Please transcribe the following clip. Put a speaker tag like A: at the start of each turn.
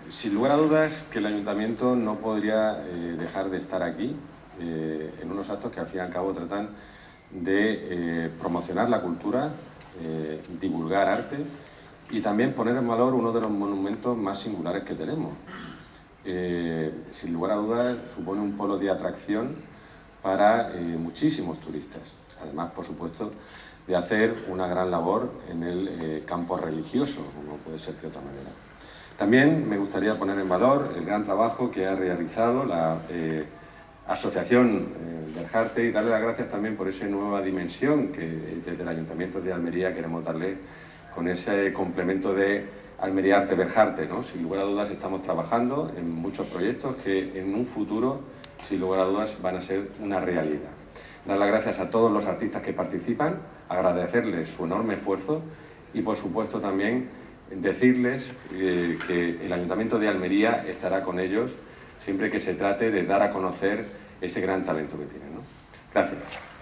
A: Sin lugar a dudas que el Ayuntamiento no podría dejar de estar aquí en unos actos que al fin y al cabo tratan de promocionar la cultura, divulgar arte y también poner en valor uno de los monumentos más singulares que tenemos. Sin lugar a dudas supone un polo de atracción para muchísimos turistas, además por supuesto de hacer una gran labor en el campo religioso, como puede ser de otra manera. También me gustaría poner en valor el gran trabajo que ha realizado la Asociación Berjarte y darle las gracias también por esa nueva dimensión que desde el Ayuntamiento de Almería queremos darle con ese complemento de Almería Arte Berjarte, ¿no? Sin lugar a dudas estamos trabajando en muchos proyectos que en un futuro, sin lugar a dudas, van a ser una realidad. Dar las gracias a todos los artistas que participan, agradecerles su enorme esfuerzo y, por supuesto, también decirles que el Ayuntamiento de Almería estará con ellos siempre que se trate de dar a conocer ese gran talento que tienen, ¿no? Gracias.